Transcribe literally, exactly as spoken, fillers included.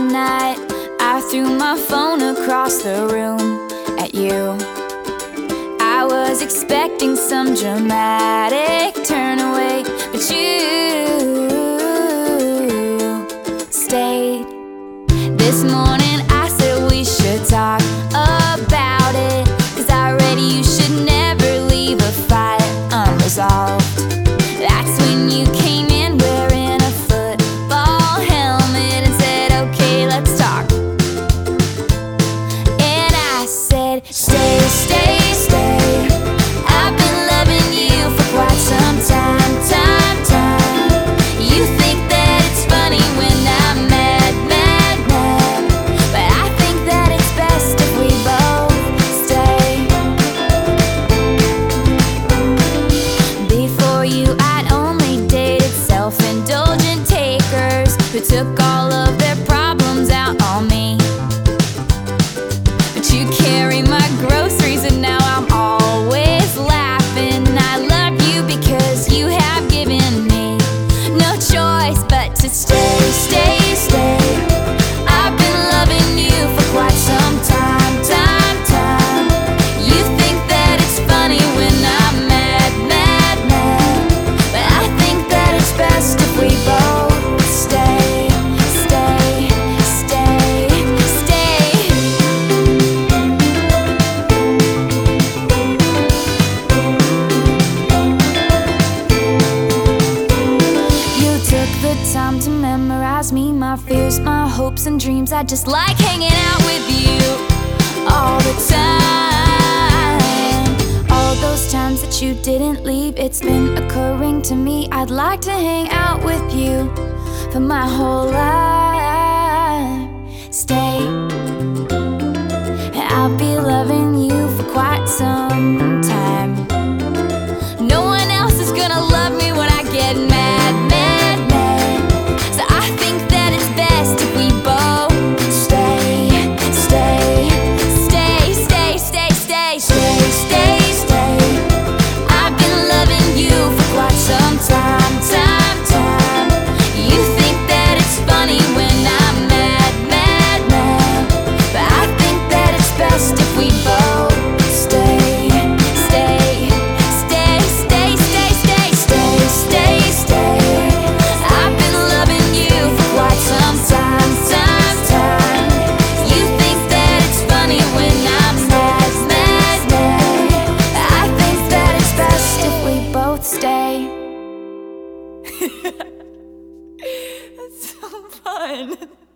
night, I threw my phone across the room at you. I was expecting some dramatic turn away, but you stayed. This morning I said we should talk about it, 'cause I read you should never leave a fight unresolved. That's when you came in wearing a football helmet and said, okay, let's talk. And I said, stay, stay, stay. I've been loving you for quite some time, time, time. You think that it's funny when I'm mad, mad, mad, but I think that it's best if we both stay. Before you, I'd only dated self-indulgent takers who took all of their problems out on me. But you carry my groceries and now I'm always laughing. I love you because you have given me no choice but to stay, stay, stay. I've been loving you for quite some time, time, time. You think that it's funny when I'm mad, mad, mad, but I think that it's best if we both stay, stay, stay, stay. You took the time to memorize me, my fears, my hopes and dreams. I just like hanging out with you all the time. All those times that you didn't leave, it's been occurring to me. I'd like to hang out with you for my whole life. Stay, and I'll be loving you for quite some time. No one else is gonna love me when I get mad, mad, mad. So I think that it's best if we both stay, stay, stay, stay, stay, stay, stay, stay, stay. I've been loving you for quite some time, time, time. You think that it's funny when I'm mad, mad, mad, but I think that it's best if we both stay, stay, stay, stay, stay, stay, stay, stay, stay. I've been loving you for quite some time, time, time. You think that it's funny when I'm mad, mad, mad, but I think that it's best if we both stay. That's so fun.